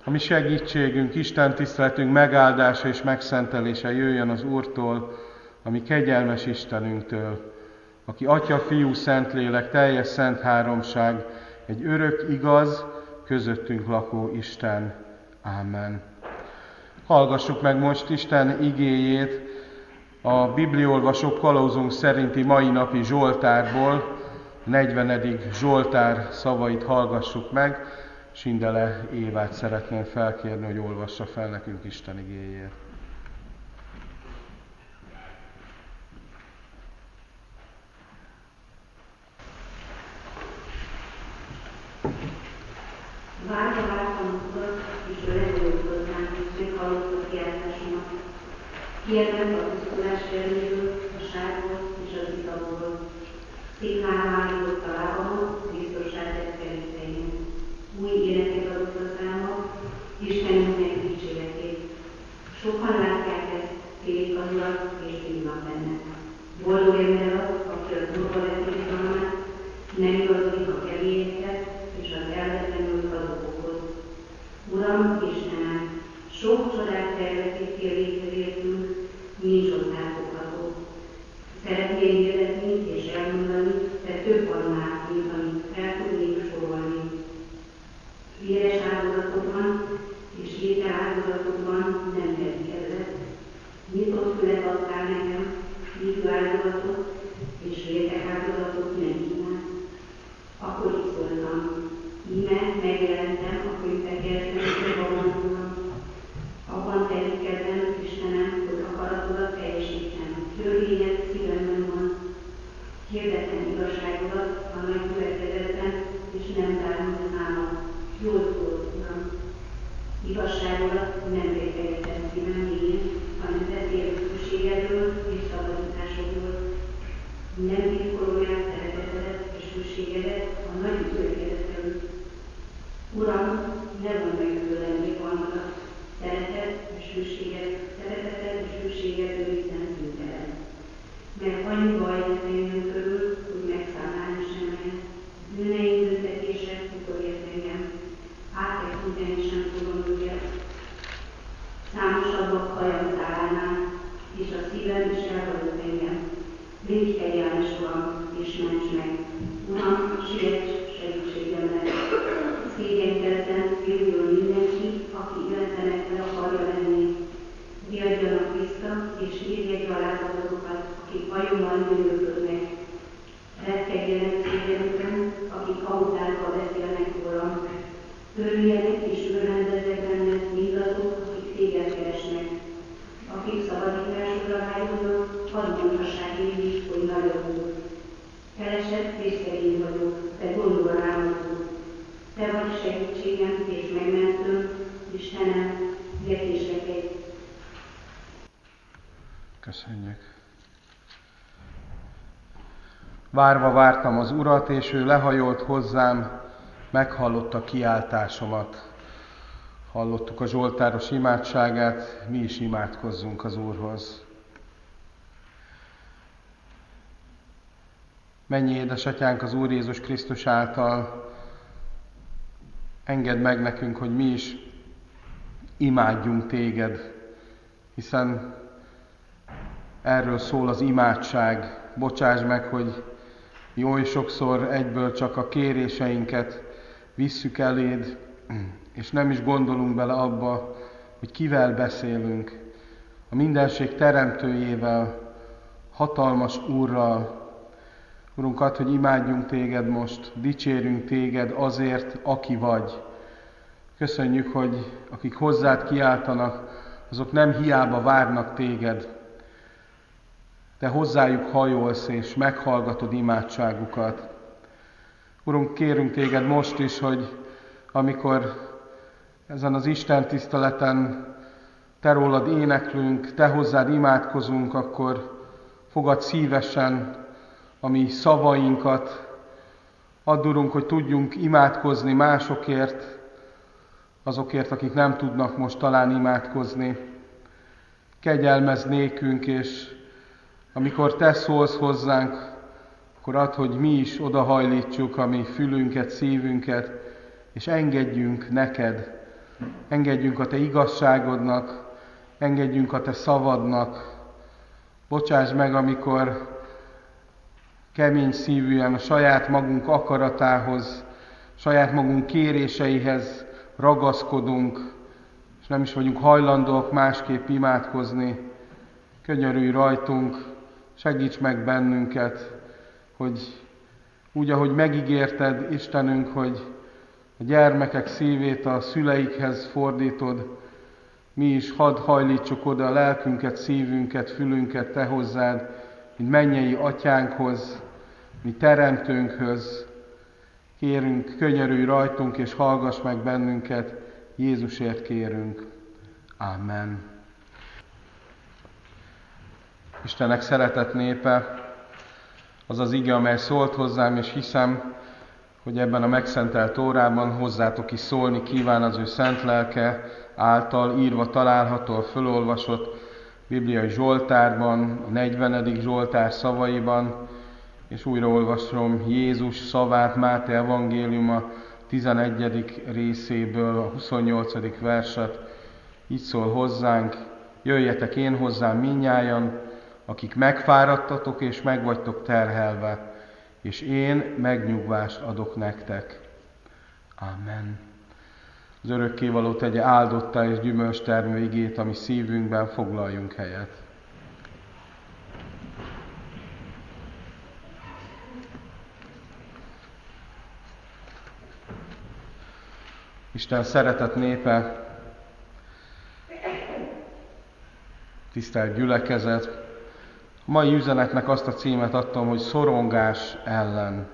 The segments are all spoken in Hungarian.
A mi segítségünk, Isten tiszteletünk megáldása és megszentelése jöjjön az Úrtól, a mi kegyelmes Istenünktől, aki Atya, Fiú, Szentlélek, teljes szent háromság, egy örök, igaz, közöttünk lakó Isten. Ámen. Hallgassuk meg most Isten igéjét a bibliaolvasók kalauzunk szerinti mai napi Zsoltárból, 40. Zsoltár szavait hallgassuk meg. Sindele Évát szeretném felkérni, hogy olvassa fel nekünk Isten igéjét. Vártam Urat, és ő eljött hozzám, és meghallotta a kiáltásomat. Kiemeltem a pusztulás terméről, a sárból és az italból. Sziklára állított a lábamat, biztossá tett kerékeim. Új életet adott a számok, Istenünknek dicséretét. Sokan látják ezt, félik az Urat, és bíznak benne. Boldog ember az, aki az Úrba veszi bizalmát, nem igazodik a kevélyekhez, és az elvetlenül azokhoz. Uram, Istenem, sok csodát terveztél végzőértünk, nincs ott elfogható. Szeretném jelezni és elmondani, de több annál, mint amit el tudnék sorolni. Véres áldozatokban és vétel áldozatokban nem kezdett. Nyitott fület adtál nekem, hívő áldozatok és vétek áldozatok nem kínált. Akkor így szóltam, íme megjelentem a könyvtekerben, magamban. Abban tevékezem, Istenem, hogy akaratodat teljesítsem. Törvényed szívemben van. Hirdetem igazságodat a nagy gyülekezetben, és nem zárom nálad. Jól szólsz, Uram. Igazságodat nem rétegetem szívem én, hanem beszélek szükségedről és szabadításodról. Nem titkolóját szeretetedet és szükségedet a nagy gyülekezetről. Uram, ne vonj meg tőlem névalmadat, szereteted és hűséged őrizzen szünteled. Mert annyi baj lesz engem körül, hogy megszállálni sem lehet. Bűneim büntetése utolért engem. Áttekinteni sem tudom őket. Számosabbak hajam szálánál, és a szívem is elhagyott engem. Légy kegyelmes, Uram, és ments meg. Uram, siess segítségemre. Szégyenkezzen, jöjjön mindenki, aki életemekre akarja venni. Riadjanak vissza, és írják alázat azokat, akik vagyommal gyönyörködnek. Rettegjenek szégyenükben, akik autákkal beszélnek rólam. Örüljenek és örvendezzek benned mindazok, akik téged keresnek. Akik szabadításodra vágyodnak, hadd mondhassák én is, hogy nagyobb úr. Keresett és szerény vagyok, de gondol rám az Úr. Te vagy segítségem és megmentőm, Istenem, vetésekedj. Köszönjük. Várva vártam az Urat, és ő lehajolt hozzám, meghallotta kiáltásomat. Hallottuk a zsoltáros imádságát, mi is imádkozzunk az Úrhoz. Mennyi édesatyánk az Úr Jézus Krisztus által, engedd meg nekünk, hogy mi is imádjunk téged, hiszen erről szól az imádság. Bocsáss meg, hogy mi oly sokszor egyből csak a kéréseinket visszük eléd, és nem is gondolunk bele abba, hogy kivel beszélünk. A mindenség teremtőjével, hatalmas Úrral. Urunk, add, hogy imádjunk téged most, dicsérjünk téged azért, aki vagy. Köszönjük, hogy akik hozzád kiáltanak, azok nem hiába várnak téged. Te hozzájuk hajolsz és meghallgatod imádságukat. Urunk, kérünk téged most is, hogy amikor ezen az Isten tiszteleten te rólad éneklünk, te hozzád imádkozunk, akkor fogad szívesen a mi szavainkat. Add, Urunk, hogy tudjunk imádkozni másokért, azokért, akik nem tudnak most talán imádkozni. Kegyelmezz nékünk, és amikor te szólsz hozzánk, akkor add, hogy mi is odahajlítsuk a mi fülünket, szívünket, és engedjünk neked, engedjünk a Te igazságodnak, engedjünk a Te szavadnak. Bocsáss meg, amikor kemény szívűen a saját magunk akaratához, saját magunk kéréseihez ragaszkodunk, és nem is vagyunk hajlandóak másképp imádkozni. Könyörülj rajtunk, segíts meg bennünket, hogy úgy, ahogy megígérted, Istenünk, hogy a gyermekek szívét a szüleikhez fordítod, mi is hadd hajlítsuk oda a lelkünket, szívünket, fülünket Te hozzád, mint mennyei atyánkhoz, mi teremtőnkhöz. Kérünk, könyörülj rajtunk, és hallgass meg bennünket, Jézusért kérünk. Amen. Istennek szeretett népe, az az ige, amely szólt hozzám, és hiszem, hogy ebben a megszentelt órában hozzátok is szólni kíván az ő szent lelke által, írva található a fölolvasott bibliai Zsoltárban, a 40. Zsoltár szavaiban, és újra olvasom Jézus szavát, Máté evangéliuma 11. részéből, a 28. verset. Így szól hozzánk: jöjjetek én hozzám mindnyájan, akik megfáradtatok és meg vagytok terhelve, és én megnyugvást adok nektek. Amen. Az örökkévaló tegye áldottá és gyümölcstermő igét, ami szívünkben, foglaljunk helyet. Isten szeretett népe, tisztelt gyülekezet, a mai üzenetnek azt a címet adtam, hogy szorongás ellen.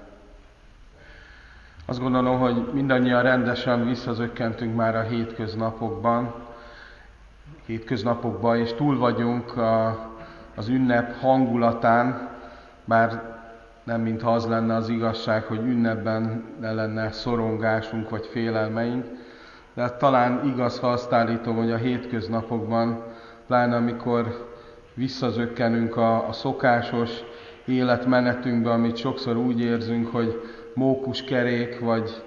Azt gondolom, hogy mindannyian rendesen visszazökkentünk már a hétköznapokba, és túl vagyunk az ünnep hangulatán, bár nem mintha az lenne az igazság, hogy ünnepben ne lenne szorongásunk vagy félelmeink, de talán igaz, ha azt állítom, hogy a hétköznapokban, pláne amikor visszazökkenünk a szokásos életmenetünkbe, amit sokszor úgy érzünk, hogy mókuskerék, vagy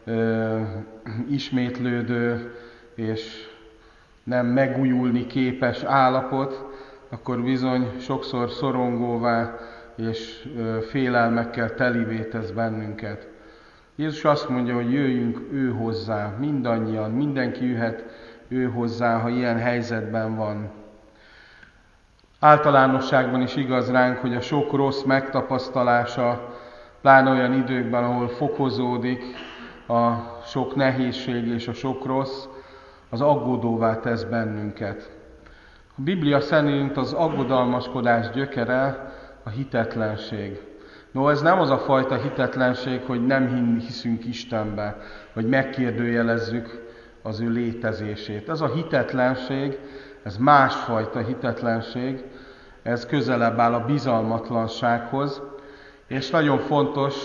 ismétlődő, és nem megújulni képes állapot, akkor bizony sokszor szorongóvá és félelmekkel telivé tesz bennünket. Jézus azt mondja, hogy jöjjünk ő hozzá, mindannyian, mindenki jöhet ő hozzá, ha ilyen helyzetben van. Általánosságban is igaz ránk, hogy a sok rossz megtapasztalása, pláne olyan időkben, ahol fokozódik a sok nehézség és a sok rossz, az aggódóvá tesz bennünket. A Biblia szerint az aggodalmaskodás gyökere a hitetlenség. No, ez nem az a fajta hitetlenség, hogy nem hiszünk Istenbe, vagy megkérdőjelezzük az ő létezését. Ez a hitetlenség, ez másfajta hitetlenség, ez közelebb áll a bizalmatlansághoz, és nagyon fontos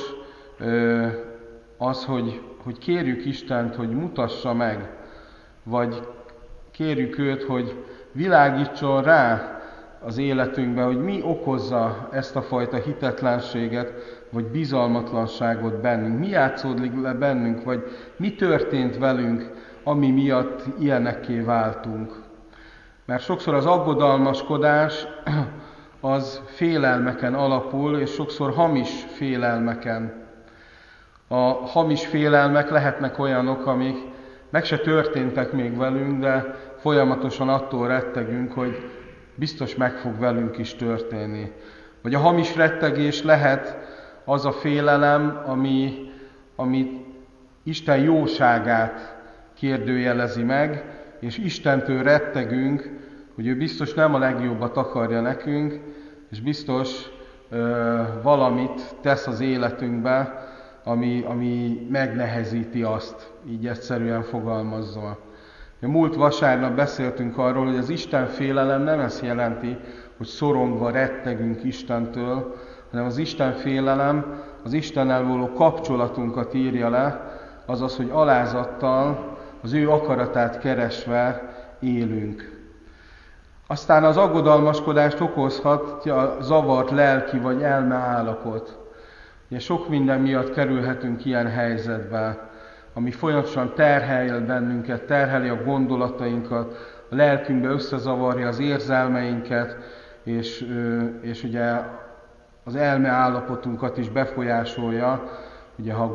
az, hogy kérjük Istent, hogy mutassa meg, vagy kérjük őt, hogy világítson rá az életünkben, hogy mi okozza ezt a fajta hitetlenséget, vagy bizalmatlanságot bennünk. Mi játszódik le bennünk, vagy mi történt velünk, ami miatt ilyenekké váltunk. Mert sokszor az aggodalmaskodás az félelmeken alapul, és sokszor hamis félelmeken. A hamis félelmek lehetnek olyanok, amik meg se történtek még velünk, de folyamatosan attól rettegünk, hogy biztos meg fog velünk is történni. Vagy a hamis rettegés lehet az a félelem, ami Isten jóságát kérdőjelezi meg, és Istentől rettegünk, hogy ő biztos nem a legjobbat akarja nekünk, és biztos valamit tesz az életünkbe, ami megnehezíti azt, így egyszerűen fogalmazva. A múlt vasárnap beszéltünk arról, hogy az Isten félelem nem ezt jelenti, hogy szorongva rettegünk Istentől, hanem az Isten félelem az Istennel való kapcsolatunkat írja le, azaz, hogy alázattal, az ő akaratát keresve élünk. Aztán az aggodalmaskodást okozhatja zavart lelki vagy elme állapot. Ugye sok minden miatt kerülhetünk ilyen helyzetbe. ami folyamatosan terhel bennünket, terheli a gondolatainkat, a lelkünkbe összezavarja az érzelmeinket, és ugye az elme állapotunkat is befolyásolja, ugye ha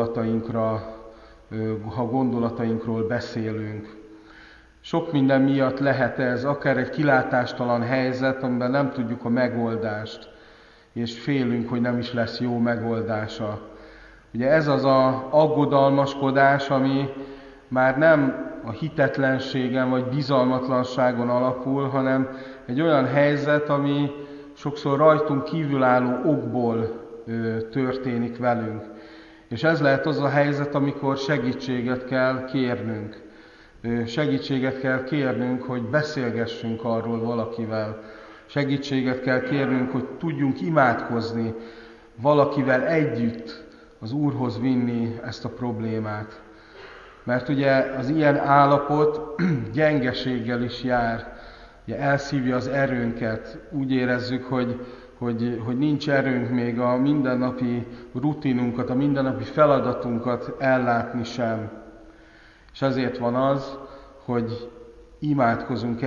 gondolatainkról beszélünk. Sok minden miatt lehet ez, akár egy kilátástalan helyzet, amiben nem tudjuk a megoldást, és félünk, hogy nem is lesz jó megoldása. Ugye ez az a aggodalmaskodás, ami már nem a hitetlenségen vagy bizalmatlanságon alapul, hanem egy olyan helyzet, ami sokszor rajtunk kívülálló okból történik velünk. És ez lehet az a helyzet, amikor segítséget kell kérnünk. Segítséget kell kérnünk, hogy beszélgessünk arról valakivel. Segítséget kell kérnünk, hogy tudjunk imádkozni, valakivel együtt az Úrhoz vinni ezt a problémát. Mert ugye az ilyen állapot gyengeséggel is jár. Ugye elszívja az erőnket, úgy érezzük, hogy nincs erőnk még a mindennapi rutinunkat, a mindennapi feladatunkat ellátni sem. És ezért van az, hogy imádkozunk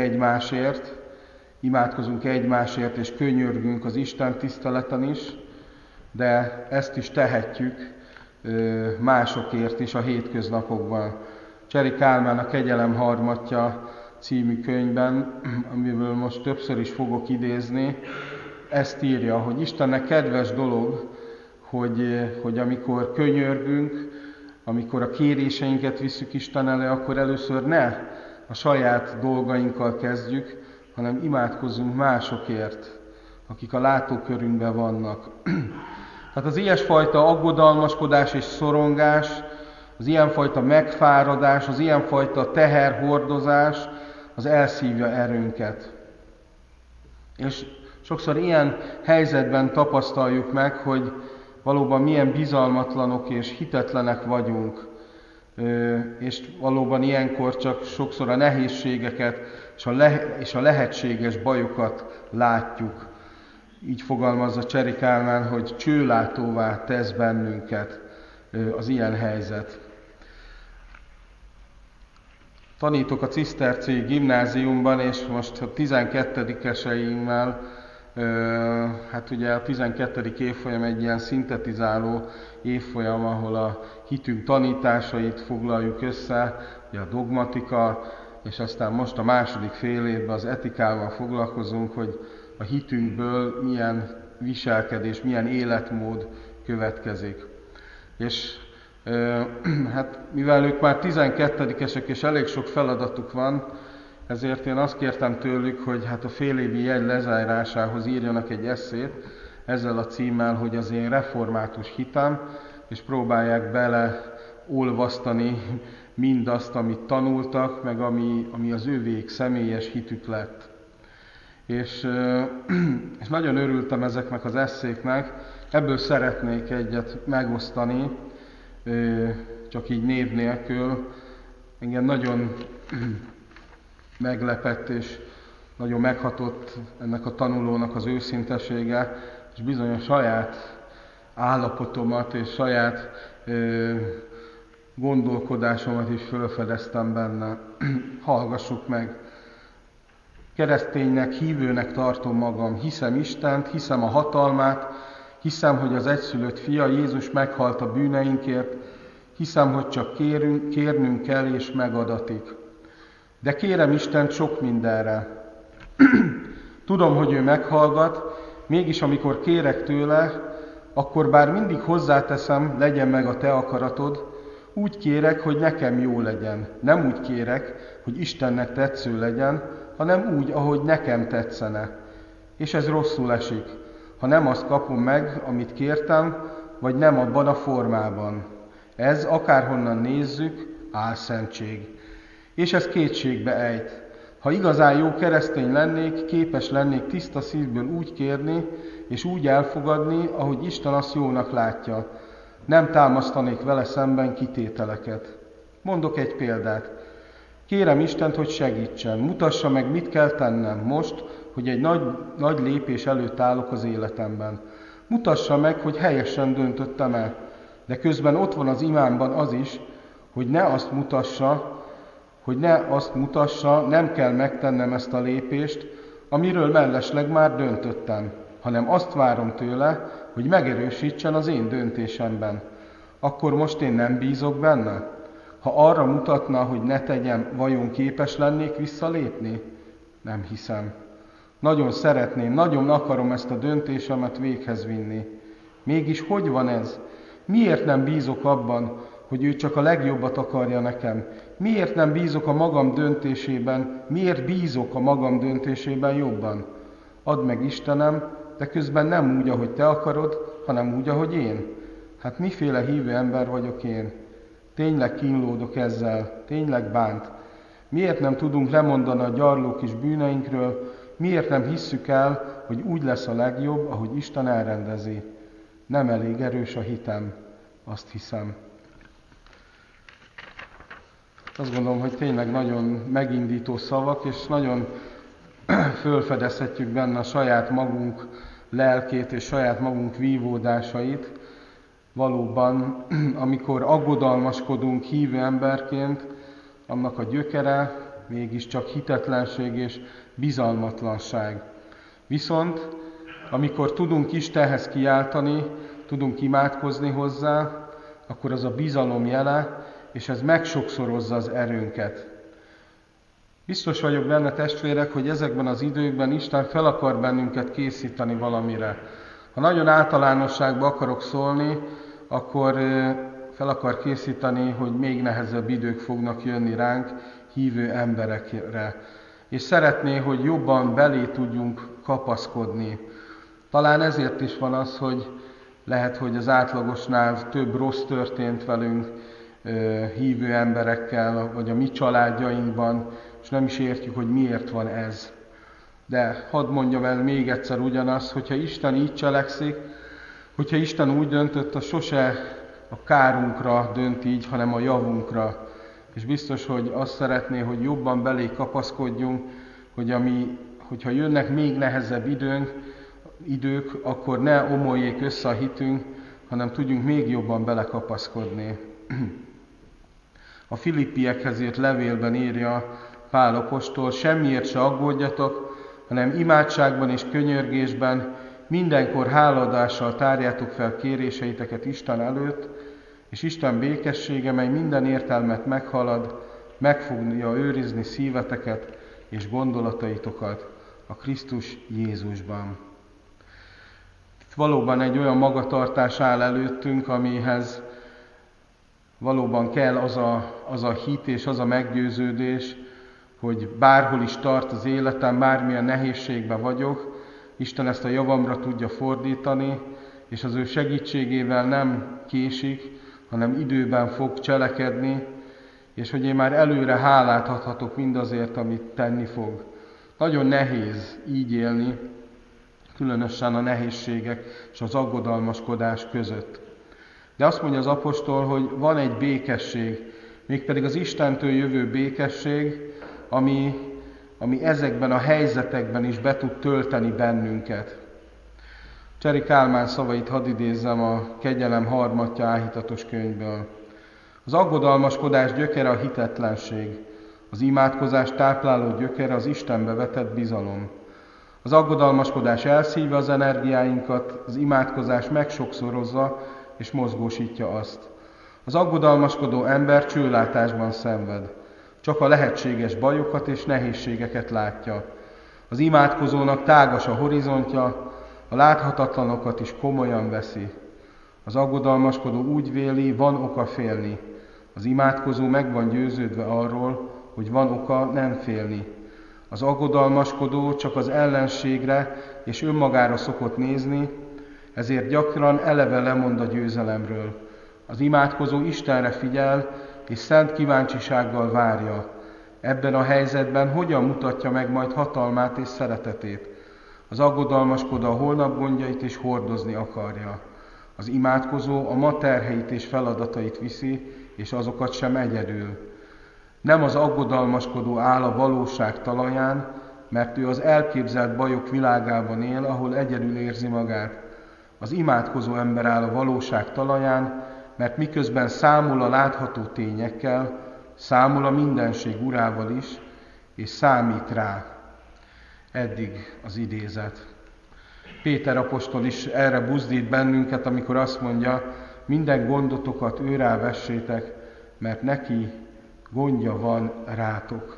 egymásért és könyörgünk az Isten tiszteleten is, de ezt is tehetjük másokért is a hétköznapokban. Cseri Kálmán a Kegyelem harmatja című könyvben, amiből most többször is fogok idézni, ezt írja, hogy Istennek kedves dolog, hogy amikor könyörgünk, amikor a kéréseinket visszük Isten elé, akkor először ne a saját dolgainkkal kezdjük, hanem imádkozzunk másokért, akik a látókörünkben vannak. Tehát az ilyesfajta aggodalmaskodás és szorongás, az ilyenfajta megfáradás, az ilyenfajta teherhordozás, az elszívja erőnket. És sokszor ilyen helyzetben tapasztaljuk meg, hogy valóban milyen bizalmatlanok és hitetlenek vagyunk, és valóban ilyenkor csak sokszor a nehézségeket és a lehetséges bajokat látjuk. Így fogalmazza Cseri Kálmán, hogy csőlátóvá tesz bennünket az ilyen helyzet. Tanítok a Ciszterci gimnáziumban, és most a 12-eseimmel, hát ugye a 12. évfolyam egy ilyen szintetizáló évfolyam, ahol a hitünk tanításait foglaljuk össze, ugye a dogmatika, és aztán most a második fél évben az etikával foglalkozunk, hogy a hitünkből milyen viselkedés, milyen életmód következik. És hát mivel ők már 12-esek és elég sok feladatuk van, ezért én azt kértem tőlük, hogy hát a félévi jegy lezárásához írjanak egy esszét ezzel a címmel, hogy az én református hitem, és próbálják beleolvasztani mindazt, amit tanultak, meg ami az ővék személyes hitük lett. És nagyon örültem ezeknek az esszéknek, ebből szeretnék egyet megosztani, csak így név nélkül. Engem nagyon meglepett és nagyon meghatott ennek a tanulónak az őszintesége, és bizony a saját állapotomat és saját gondolkodásomat is felfedeztem benne. Hallgassuk meg! Kereszténynek, hívőnek tartom magam, hiszem Istent, hiszem a hatalmát, hiszem, hogy az egyszülött fia Jézus meghalt a bűneinkért, hiszem, hogy csak kérnünk kell és megadatik. De kérem Istent sok mindenre. Tudom, hogy ő meghallgat, mégis amikor kérek tőle, akkor bár mindig hozzáteszem, legyen meg a te akaratod, úgy kérek, hogy nekem jó legyen. Nem úgy kérek, hogy Istennek tetsző legyen, hanem úgy, ahogy nekem tetszene. És ez rosszul esik, ha nem azt kapom meg, amit kértem, vagy nem abban a formában. Ez, akárhonnan nézzük, álszentség. És ez kétségbe ejt. Ha igazán jó keresztény lennék, képes lennék tiszta szívből úgy kérni, és úgy elfogadni, ahogy Isten azt jónak látja. Nem támasztanék vele szemben kitételeket. Mondok egy példát. Kérem Istent, hogy segítsen, mutassa meg, mit kell tennem most, hogy egy nagy lépés előtt állok az életemben. Mutassa meg, hogy helyesen döntöttem el, de közben ott van az imámban az is, hogy ne azt mutassa, nem kell megtennem ezt a lépést, amiről mellesleg már döntöttem, hanem azt várom tőle, hogy megerősítsen az én döntésemben. Akkor most én nem bízok benne? Ha arra mutatna, hogy ne tegyem, vajon képes lennék visszalépni? Nem hiszem. Nagyon szeretném, nagyon akarom ezt a döntésemet véghez vinni. Mégis hogy van ez? Miért nem bízok abban, hogy ő csak a legjobbat akarja nekem? Miért nem bízok a magam döntésében? Miért bízok a magam döntésében jobban? Add meg, Istenem, de közben nem úgy, ahogy te akarod, hanem úgy, ahogy én. Hát miféle hívő ember vagyok én? Tényleg kínlódok ezzel, tényleg bánt. Miért nem tudunk lemondani a gyarló kis bűneinkről? Miért nem hisszük el, hogy úgy lesz a legjobb, ahogy Isten elrendezi? Nem elég erős a hitem, azt hiszem. Azt gondolom, hogy tényleg nagyon megindító szavak, és nagyon fölfedezhetjük benne a saját magunk lelkét és saját magunk vívódásait. Valóban, amikor aggodalmaskodunk hívő emberként, annak a gyökere mégiscsak hitetlenség és bizalmatlanság. Viszont, amikor tudunk Istenhez kiáltani, tudunk imádkozni hozzá, akkor az a bizalom jele, és ez megsokszorozza az erőnket. Biztos vagyok benne, testvérek, hogy ezekben az időkben Isten fel akar bennünket készíteni valamire. Ha nagyon általánosságba akarok szólni, akkor fel akar készíteni, hogy még nehezebb idők fognak jönni ránk, hívő emberekre. És szeretné, hogy jobban belé tudjunk kapaszkodni. Talán ezért is van az, hogy lehet, hogy az átlagosnál több rossz történt velünk hívő emberekkel, vagy a mi családjainkban, és nem is értjük, hogy miért van ez. De hadd mondjam el még egyszer ugyanazt, hogyha Isten így cselekszik, hogyha Isten úgy döntött, az sose a kárunkra dönt így, hanem a javunkra. És biztos, hogy azt szeretné, hogy jobban belé kapaszkodjunk, hogyha jönnek még nehezebb idők, akkor ne omoljék össze a hitünk, hanem tudjunk még jobban belekapaszkodni. A Filippiekhez írt levélben írja Pál apostol: semmiért se aggódjatok, hanem imádságban és könyörgésben mindenkor hálaadással tárjátok fel kéréseiteket Isten előtt, és Isten békessége, mely minden értelmet meghalad, meg fogja őrizni szíveteket és gondolataitokat a Krisztus Jézusban. Itt valóban egy olyan magatartás áll előttünk, amihez valóban kell az a hit és az a meggyőződés, hogy bárhol is tart az életem, bármilyen nehézségben vagyok, Isten ezt a javamra tudja fordítani, és az ő segítségével nem késik, hanem időben fog cselekedni, és hogy én már előre hálát adhatok mindazért, amit tenni fog. Nagyon nehéz így élni, különösen a nehézségek és az aggodalmaskodás között. De azt mondja az apostol, hogy van egy békesség, mégpedig az Istentől jövő békesség, ami ezekben a helyzetekben is be tud tölteni bennünket. Cseri Kálmán szavait hadd idézzem a Kegyelem harmatja áhítatos könyvből. Az aggodalmaskodás gyökere a hitetlenség, az imádkozás tápláló gyökere az Istenbe vetett bizalom. Az aggodalmaskodás elszívja az energiáinkat, az imádkozás megsokszorozza és mozgósítja azt. Az aggodalmaskodó ember csőlátásban szenved, csak a lehetséges bajokat és nehézségeket látja. Az imádkozónak tágas a horizontja, a láthatatlanokat is komolyan veszi. Az aggodalmaskodó úgy véli, van oka félni. Az imádkozó meg van győződve arról, hogy van oka nem félni. Az aggodalmaskodó csak az ellenségre és önmagára szokott nézni, ezért gyakran eleve lemond a győzelemről. Az imádkozó Istenre figyel, és szent kíváncsisággal várja. Ebben a helyzetben hogyan mutatja meg majd hatalmát és szeretetét? Az aggodalmaskodó a holnap gondjait is hordozni akarja. Az imádkozó a ma terheit és feladatait viszi, és azokat sem egyedül. Nem az aggodalmaskodó áll a valóság talaján, mert ő az elképzelt bajok világában él, ahol egyedül érzi magát. Az imádkozó ember áll a valóság talaján, mert miközben számol a látható tényekkel, számol a mindenség urával is, és számít rá. Eddig az idézet. Péter apostol is erre buzdít bennünket, amikor azt mondja, minden gondotokat őrá vessétek, mert neki gondja van rátok.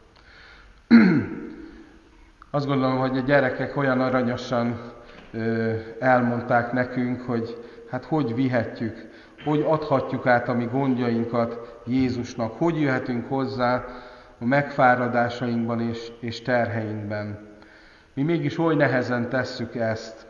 Azt gondolom, hogy a gyerekek olyan aranyosan elmondták nekünk, hogy hát hogy vihetjük, hogy adhatjuk át a mi gondjainkat Jézusnak, hogy jöhetünk hozzá a megfáradásainkban és terheinkben. Mi mégis oly nehezen tesszük ezt.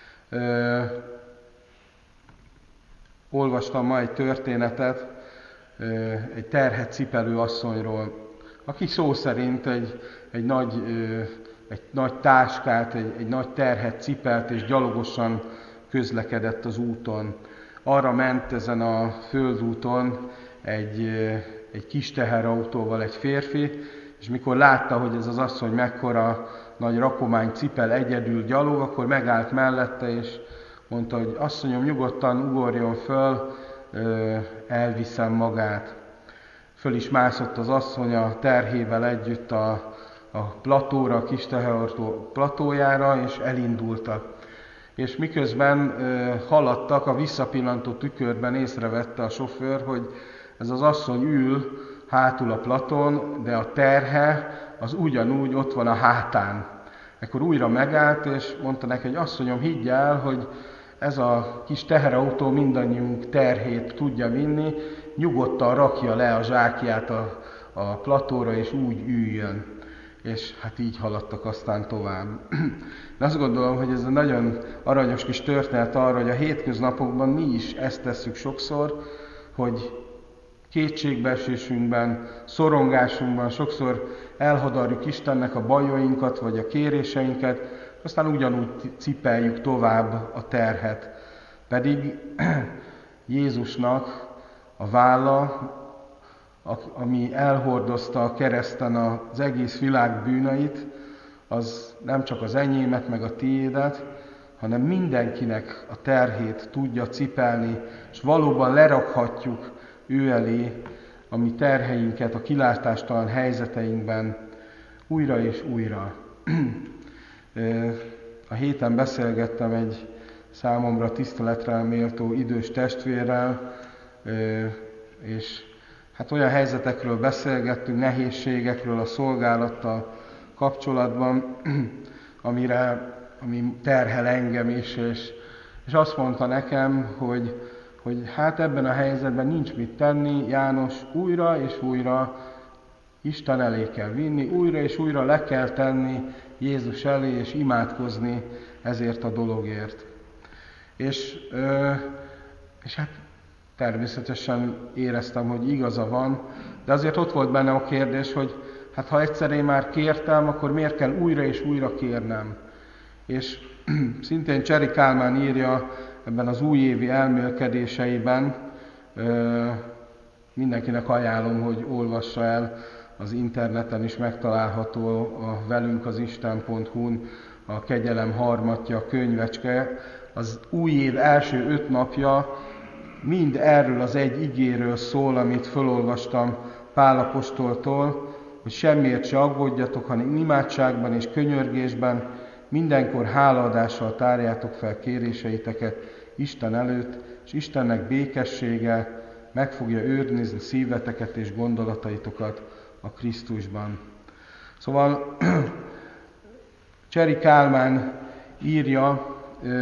Olvastam ma egy történetet egy terhet cipelő asszonyról, aki szó szerint egy nagy táskát, egy nagy terhet cipelt, és gyalogosan közlekedett az úton. Arra ment ezen a földúton egy kis teherautóval egy férfi, és mikor látta, hogy ez az asszony mekkora nagy rakomány cipel egyedül gyalog, akkor megállt mellette, és mondta, hogy asszonyom, nyugodtan ugorjon föl, elviszem magát. Föl is mászott az asszony a terhével együtt a platóra, a kis teherautó platójára, és elindultak. És miközben haladtak, a visszapillantó tükörben észrevette a sofőr, hogy ez az asszony ül hátul a platón, de a terhe az ugyanúgy ott van a hátán. Ekkor újra megállt, és mondta neki, hogy asszonyom, higgy el, hogy ez a kis teherautó mindannyiunk terhét tudja vinni, nyugodtan rakja le a zsákját a platóra, és úgy üljön. És hát így haladtak aztán tovább. De azt gondolom, hogy ez egy nagyon aranyos kis történet arra, hogy a hétköznapokban mi is ezt tesszük sokszor, hogy kétségbeesésünkben, szorongásunkban sokszor elhadarjuk Istennek a bajainkat, vagy a kéréseinket, aztán ugyanúgy cipeljük tovább a terhet. Pedig Jézusnak a válla, ami elhordozta a kereszten az egész világ bűneit, az nem csak az enyémet, meg a tiédet, hanem mindenkinek a terhét tudja cipelni, és valóban lerakhatjuk ő elé a mi terheinket a kilátástalan helyzeteinkben újra és újra. A héten beszélgettem egy számomra tiszteletre méltó idős testvérrel, és hát olyan helyzetekről beszélgettünk, nehézségekről a szolgálattal kapcsolatban, ami terhel engem is, és azt mondta nekem, hogy hát ebben a helyzetben nincs mit tenni, János, újra és újra Isten elé kell vinni, újra és újra le kell tenni Jézus elé, és imádkozni ezért a dologért. És hát természetesen éreztem, hogy igaza van, de azért ott volt bennem a kérdés, hogy hát ha egyszer én már kértem, akkor miért kell újra és újra kérnem? És szintén Cseri Kálmán írja ebben az újévi elmélkedéseiben, mindenkinek ajánlom, hogy olvassa el, az interneten is megtalálható a velünkazisten.hu-n a Kegyelem harmatja könyvecske. Az új év első 5 napja mind erről az egy igéről szól, amit felolvastam Pál apostoltól, hogy semmiért se aggódjatok, hanem imádságban és könyörgésben mindenkor hálaadással tárjátok fel kéréseiteket Isten előtt, és Istennek békessége meg fogja őrizni szíveteket és gondolataitokat a Krisztusban. Szóval Cseri Kálmán írja,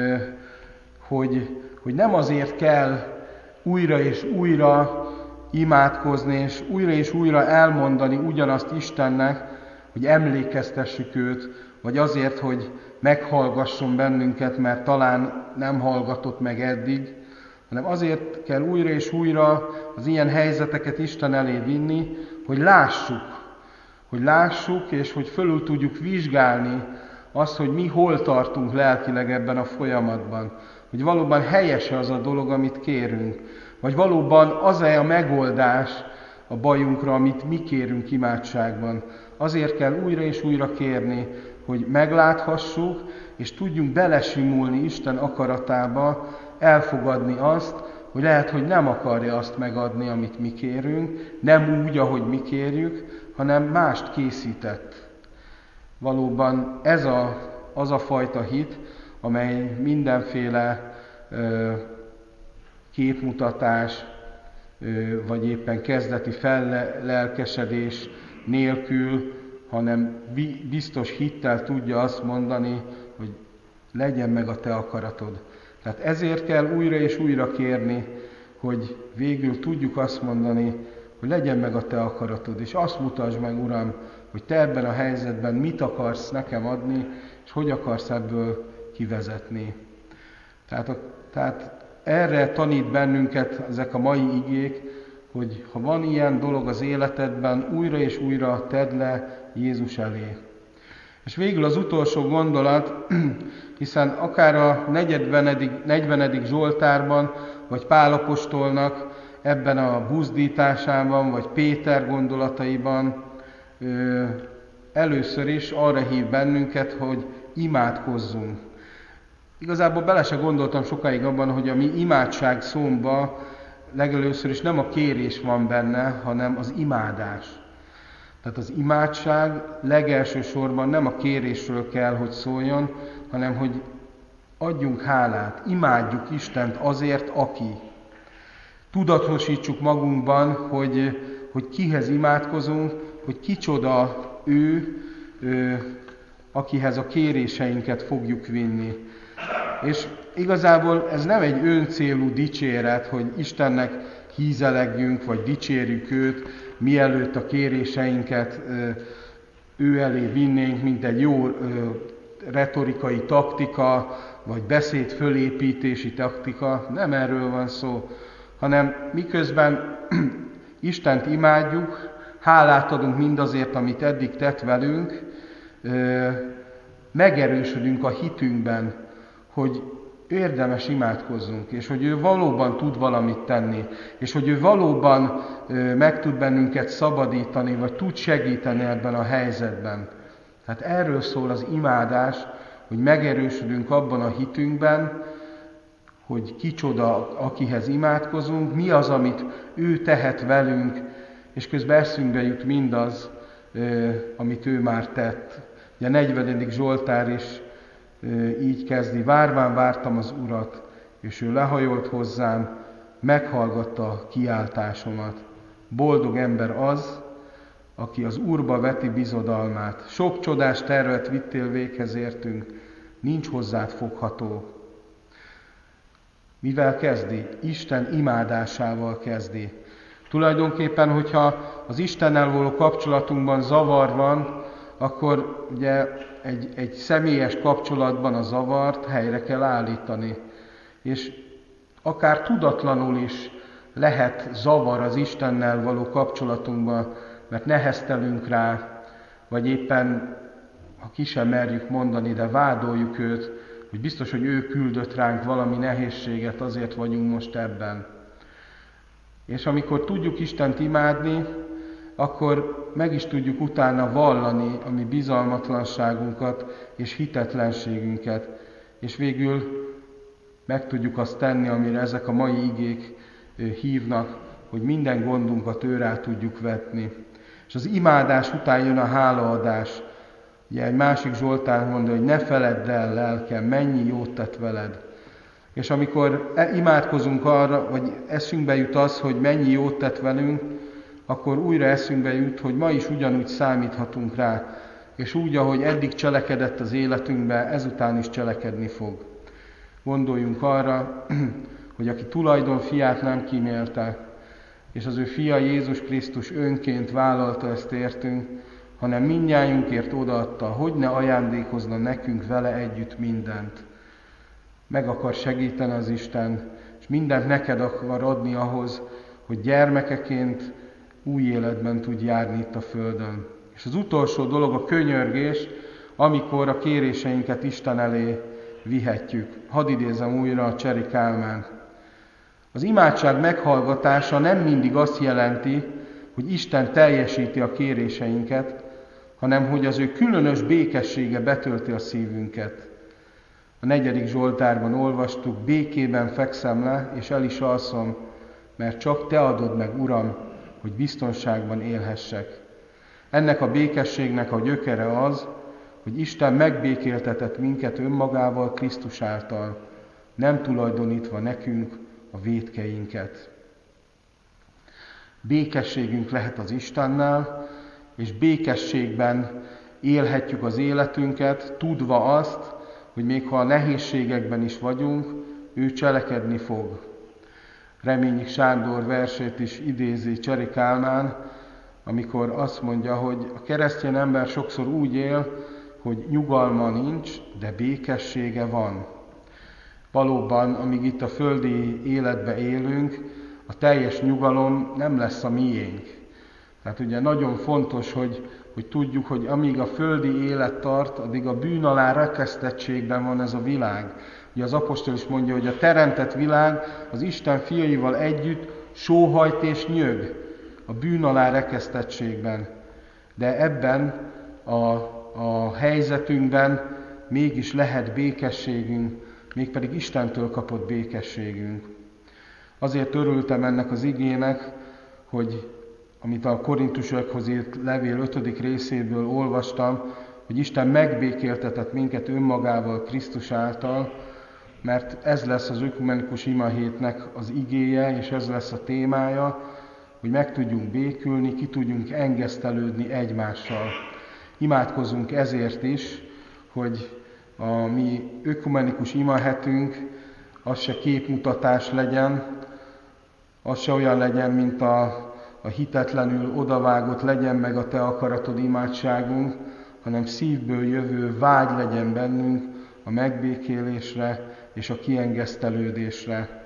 hogy nem azért kell újra és újra imádkozni, és újra elmondani ugyanazt Istennek, hogy emlékeztessük őt, vagy azért, hogy meghallgasson bennünket, mert talán nem hallgatott meg eddig, hanem azért kell újra és újra az ilyen helyzeteket Isten elé vinni, hogy lássuk, és hogy fölül tudjuk vizsgálni azt, hogy mi hol tartunk lelkileg ebben a folyamatban. Hogy valóban helyes-e az a dolog, amit kérünk, vagy valóban az-e a megoldás a bajunkra, amit mi kérünk imádságban. Azért kell újra és újra kérni, hogy megláthassuk, és tudjunk belesimulni Isten akaratába, elfogadni azt, hogy lehet, hogy nem akarja azt megadni, amit mi kérünk, nem úgy, ahogy mi kérjük, hanem mást készített. Valóban ez az a fajta hit, amely mindenféle képmutatás, vagy éppen kezdeti fellelkesedés nélkül, hanem biztos hittel tudja azt mondani, hogy legyen meg a te akaratod. Tehát ezért kell újra és újra kérni, hogy végül tudjuk azt mondani, hogy legyen meg a te akaratod, és azt mutasd meg, Uram, hogy te ebben a helyzetben mit akarsz nekem adni, és hogy akarsz ebből kivezetni. Tehát erre tanít bennünket ezek a mai igék, hogy ha van ilyen dolog az életedben, újra és újra tedd le Jézus elé. És végül az utolsó gondolat, hiszen akár a 40. Zsoltárban, vagy Pál apostolnak ebben a buzdításában, vagy Péter gondolataiban először is arra hív bennünket, hogy imádkozzunk. Igazából bele se gondoltam sokáig abban, hogy a mi imádság szómban legelőször is nem a kérés van benne, hanem az imádás. Tehát az imádság legelső sorban nem a kérésről kell, hogy szóljon, hanem hogy adjunk hálát, imádjuk Istent azért, aki. Tudatosítsuk magunkban, hogy kihez imádkozunk, hogy kicsoda ő, akihez a kéréseinket fogjuk vinni. És igazából ez nem egy öncélú dicséret, hogy Istennek hízelegjünk, vagy dicsérjük őt, mielőtt a kéréseinket ő elé vinnénk, mint egy jó retorikai taktika, vagy beszédfölépítési taktika. Nem erről van szó, hanem miközben Istent imádjuk, hálát adunk mindazért, amit eddig tett velünk, megerősödünk a hitünkben, hogy érdemes imádkozzunk, és hogy ő valóban tud valamit tenni, és hogy ő valóban meg tud bennünket szabadítani, vagy tud segíteni ebben a helyzetben. Tehát erről szól az imádás, hogy megerősödünk abban a hitünkben, hogy kicsoda, akihez imádkozunk, mi az, amit ő tehet velünk, és közben eszünkbe jut mindaz, amit ő már tett. Ugye a 40. Zsoltár is így kezdi: várván vártam az Urat, és ő lehajolt hozzám, meghallgatta a kiáltásomat. Boldog ember az, aki az Úrba veti bizodalmát. Sok csodás tervet vittél véghez értünk, nincs hozzád fogható. Mivel kezdi? Isten imádásával kezdi. Tulajdonképpen, hogyha az Istennel való kapcsolatunkban zavar van, akkor ugye egy személyes kapcsolatban a zavart helyre kell állítani. És akár tudatlanul is lehet zavar az Istennel való kapcsolatunkban, mert neheztelünk rá, vagy éppen, ha ki sem merjük mondani, de vádoljuk őt, hogy biztos, hogy ő küldött ránk valami nehézséget, azért vagyunk most ebben. És amikor tudjuk Istent imádni, akkor meg is tudjuk utána vallani a mi bizalmatlanságunkat és hitetlenségünket, és végül meg tudjuk azt tenni, amire ezek a mai igék hívnak, hogy minden gondunkat ő rá tudjuk vetni. És az imádás után jön a hálaadás. Ugye egy másik Zsoltár mondja, hogy ne feledd el, lelkem, mennyi jót tett veled. És amikor imádkozunk arra, vagy eszünkbe jut az, hogy mennyi jót tett velünk, akkor újra eszünkbe jut, hogy ma is ugyanúgy számíthatunk rá, és úgy, ahogy eddig cselekedett az életünkben, ezután is cselekedni fog. Gondoljunk arra, hogy aki tulajdon fiát nem kímélte, és az ő fia Jézus Krisztus önként vállalta ezt értünk, hanem mindnyájunkért odaadta, hogy ne ajándékozna nekünk vele együtt mindent. Meg akar segíteni az Isten, és mindent neked akar adni ahhoz, hogy gyermekeként új életben tudj járni itt a földön. És az utolsó dolog a könyörgés, amikor a kéréseinket Isten elé vihetjük. Hadd idézem újra a Cseri Kálmánt. Az imádság meghallgatása nem mindig azt jelenti, hogy Isten teljesíti a kéréseinket, hanem hogy az ő különös békessége betölti a szívünket. A 4. Zsoltárban olvastuk, békében fekszem le, és el is alszom, mert csak Te adod meg, Uram, hogy biztonságban élhessek. Ennek a békességnek a gyökere az, hogy Isten megbékéltetett minket önmagával Krisztus által, nem tulajdonítva nekünk a vétkeinket. Békességünk lehet az Istennel, és békességben élhetjük az életünket, tudva azt, hogy még ha a nehézségekben is vagyunk, ő cselekedni fog. Reményik Sándor versét is idézi Cseri Kálmán, amikor azt mondja, hogy a keresztény ember sokszor úgy él, hogy nyugalma nincs, de békessége van. Valóban, amíg itt a földi életbe élünk, a teljes nyugalom nem lesz a miénk. Tehát ugye nagyon fontos, hogy tudjuk, hogy amíg a földi élet tart, addig a bűn alá rekesztettségben van ez a világ. Ugye az apostol is mondja, hogy a teremtett világ az Isten fiaival együtt sóhajt és nyög a bűn alá rekesztettségben. De ebben a helyzetünkben mégis lehet békességünk, mégpedig Istentől kapott békességünk. Azért örültem ennek az igének, hogy amit a Korintusokhoz írt levél 5. részéből olvastam, hogy Isten megbékéltetett minket önmagával Krisztus által, mert ez lesz az ökumenikus imahétnek az igéje, és ez lesz a témája, hogy meg tudjunk békülni, ki tudjunk engesztelődni egymással. Imádkozzunk ezért is, hogy a mi ökumenikus imahetünk az se képmutatás legyen, az se olyan legyen, mint a hitetlenül odavágott legyen meg a Te akaratod imádságunk, hanem szívből jövő vágy legyen bennünk a megbékélésre és a kiengesztelődésre.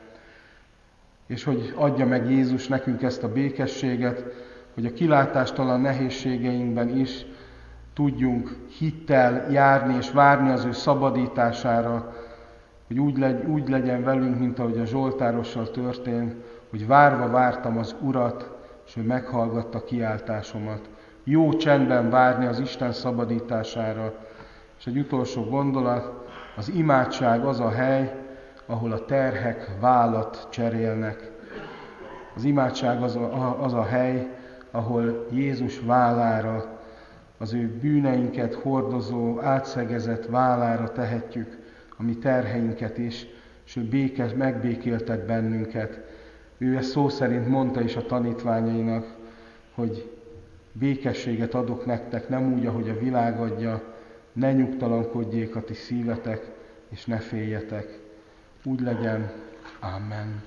És hogy adja meg Jézus nekünk ezt a békességet, hogy a kilátástalan nehézségeinkben is tudjunk hittel járni és várni az ő szabadítására, hogy úgy legyen velünk, mint ahogy a Zsoltárossal történt, hogy várva vártam az Urat, és ő meghallgatta kiáltásomat. Jó csendben várni az Isten szabadítására. És egy utolsó gondolat, az imádság az a hely, ahol a terhek válat cserélnek. Az imádság az a hely, ahol Jézus vállára, az ő bűneinket hordozó, átszegezett vállára tehetjük a mi terheinket is, és ő megbékéltet bennünket. Ő ezt szó szerint mondta is a tanítványainak, hogy békességet adok nektek, nem úgy, ahogy a világ adja, ne nyugtalankodjék a ti szívetek, és ne féljetek. Úgy legyen. Amen.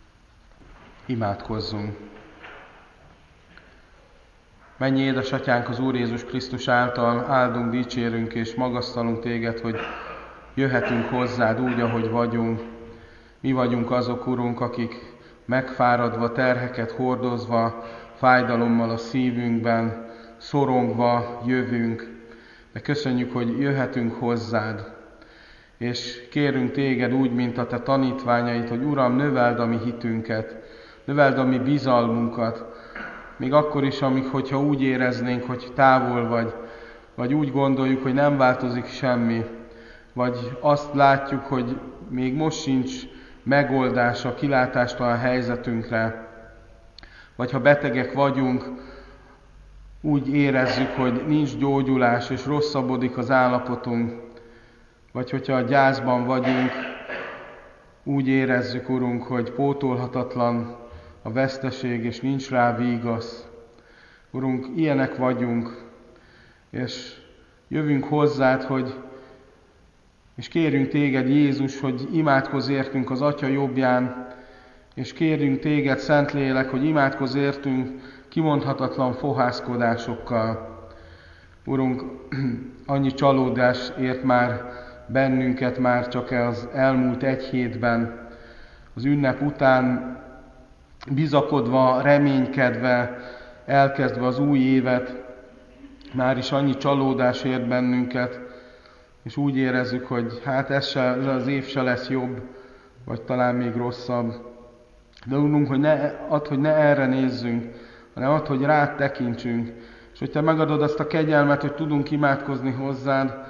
Imádkozzunk. Mennyi édesatyánk az Úr Jézus Krisztus által, áldunk, dicsérünk és magasztalunk téged, hogy jöhetünk hozzád úgy, ahogy vagyunk. Mi vagyunk azok, Urunk, akik megfáradva, terheket hordozva, fájdalommal a szívünkben, szorongva jövünk, de köszönjük, hogy jöhetünk hozzád, és kérünk téged úgy, mint a te tanítványait, hogy Uram, növeld a mi hitünket, növeld a mi bizalmunkat, még akkor is, hogyha úgy éreznénk, hogy távol vagy úgy gondoljuk, hogy nem változik semmi, vagy azt látjuk, hogy még most sincs megoldása, kilátástalan helyzetünkre, vagy ha betegek vagyunk, úgy érezzük, hogy nincs gyógyulás, és rosszabbodik az állapotunk, vagy hogyha a gyászban vagyunk, úgy érezzük, Urunk, hogy pótolhatatlan a veszteség, és nincs rá vígasz. Urunk, ilyenek vagyunk, és jövünk hozzád, és kérünk téged, Jézus, hogy imádkozz értünk az Atya jobbján, és kérünk téged, Szentlélek, hogy imádkozz értünk kimondhatatlan fohászkodásokkal. Urunk, annyi csalódás ért már bennünket már csak az elmúlt egy hétben, az ünnep után bizakodva, reménykedve, elkezdve az új évet, már is annyi csalódás ért bennünket, és úgy érezzük, hogy hát ez az év se lesz jobb, vagy talán még rosszabb. De Urunk, hogy ne erre nézzünk, hanem add, hogy rád tekintsünk, és hogy Te megadod azt a kegyelmet, hogy tudunk imádkozni hozzád,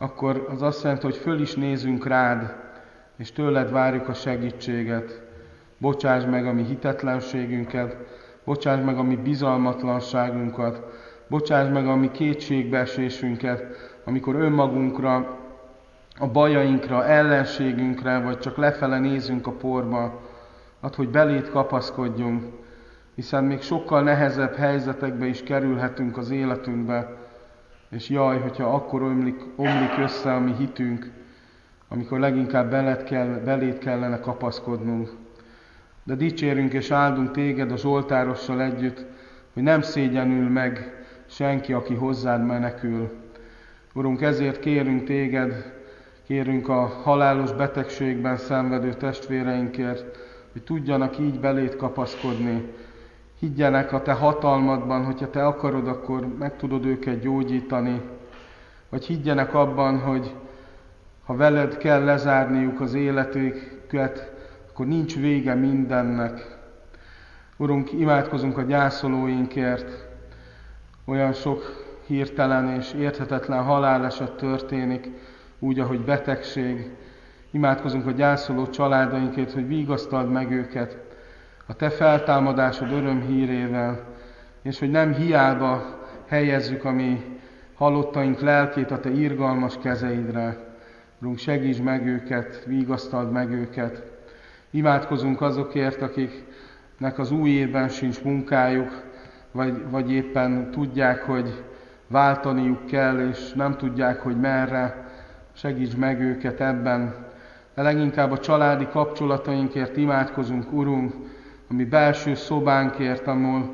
akkor az azt jelenti, hogy föl is nézünk rád, és tőled várjuk a segítséget. Bocsáss meg a mi hitetlenségünket, bocsáss meg a mi bizalmatlanságunkat, bocsáss meg a mi kétségbeesésünket, amikor önmagunkra, a bajainkra, ellenségünkre, vagy csak lefele nézünk a porba. Add, hogy beléd kapaszkodjunk, hiszen még sokkal nehezebb helyzetekbe is kerülhetünk az életünkbe, és jaj, hogyha akkor omlik össze a mi hitünk, amikor leginkább beléd kellene kapaszkodnunk. De dicsérünk és áldunk téged a zsoltárossal együtt, hogy nem szégyenül meg senki, aki hozzád menekül. Urunk, ezért kérünk téged, kérünk a halálos betegségben szenvedő testvéreinkért, hogy tudjanak így beléd kapaszkodni. Higgyenek a te hatalmadban, hogyha te akarod, akkor meg tudod őket gyógyítani. Vagy higgyenek abban, hogy ha veled kell lezárniuk az életüket, akkor nincs vége mindennek. Urunk, imádkozunk a gyászolóinkért. Olyan sok hirtelen és érthetetlen haláleset történik, úgy, ahogy betegség. Imádkozunk a gyászoló családainkért, hogy vigasztald meg őket a te feltámadásod örömhírével, és hogy nem hiába helyezzük a mi halottaink lelkét a te irgalmas kezeidre. Urunk, segíts meg őket, vigasztald meg őket. Imádkozunk azokért, akiknek az új évben sincs munkájuk, vagy éppen tudják, hogy váltaniuk kell, és nem tudják, hogy merre. Segíts meg őket ebben. De leginkább a családi kapcsolatainkért imádkozunk, Urunk, a mi belső szobánkért,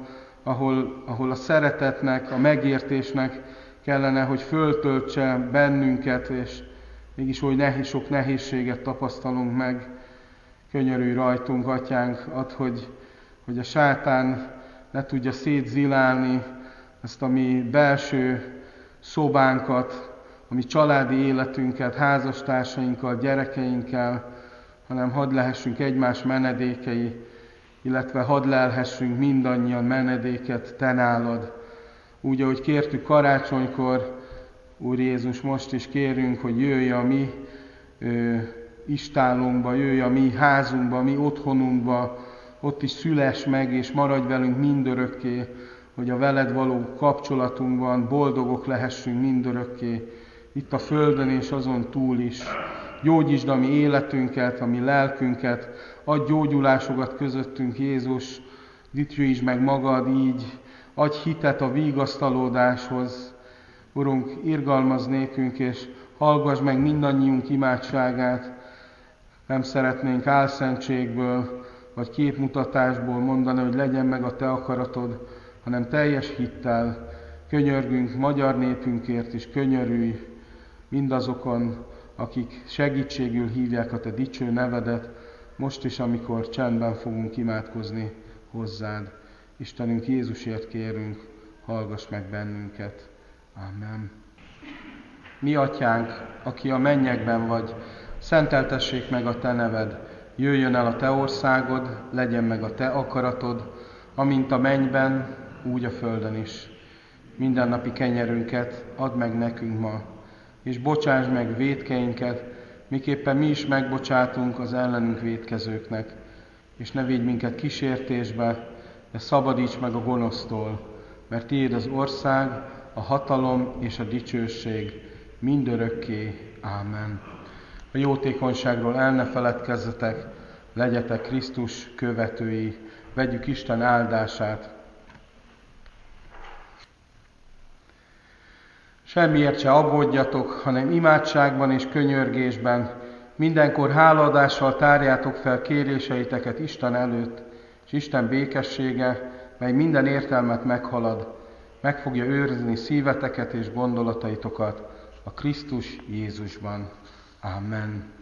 ahol a szeretetnek, a megértésnek kellene, hogy föltöltse bennünket, és mégis oly sok nehézséget tapasztalunk meg. Könyörülj rajtunk, Atyánk, add, hogy a sátán ne tudja szétzilálni ezt a mi belső szobánkat, a mi családi életünket, házastársainkkal, gyerekeinkkel, hanem hadd lehessünk egymás menedékei, illetve hadd lelhessünk mindannyian menedéket te nálad. Úgy, ahogy kértük karácsonykor, Úr Jézus, most is kérünk, hogy jöjj a mi istálunkba, jöjj a mi házunkba, a mi otthonunkba, ott is szüless meg, és maradj velünk mindörökké, hogy a veled való kapcsolatunkban boldogok lehessünk mindörökké, itt a földön és azon túl is. Gyógyítsd a mi életünket, a mi lelkünket, adj gyógyulásokat közöttünk, Jézus, dicsőítsd meg magad így, adj hitet a vigasztalódáshoz. Urunk, irgalmazz nékünk, és hallgass meg mindannyiunk imádságát. Nem szeretnénk álszentségből, vagy képmutatásból mondani, hogy legyen meg a te akaratod, hanem teljes hittel könyörgünk magyar népünkért is, könyörülj mindazokon, akik segítségül hívják a te dicső nevedet, most is, amikor csendben fogunk imádkozni hozzád. Istenünk, Jézusért kérünk, hallgass meg bennünket. Amen. Mi Atyánk, aki a mennyekben vagy, szenteltessék meg a te neved, jöjjön el a te országod, legyen meg a te akaratod, amint a mennyben, úgy a földön is. Mindennapi kenyerünket add meg nekünk ma, és bocsáss meg vétkeinket, miképpen mi is megbocsátunk az ellenünk vétkezőknek. És ne védj minket kísértésbe, de szabadíts meg a gonosztól, mert tiéd az ország, a hatalom és a dicsőség mindörökké. Ámen. A jótékonyságról el ne feledkezzetek, legyetek Krisztus követői, vegyük Isten áldását. Semmiért se aggódjatok, hanem imádságban és könyörgésben, mindenkor hálaadással tárjátok fel kéréseiteket Isten előtt, és Isten békessége, mely minden értelmet meghalad, meg fogja őrizni szíveteket és gondolataitokat a Krisztus Jézusban. Amen.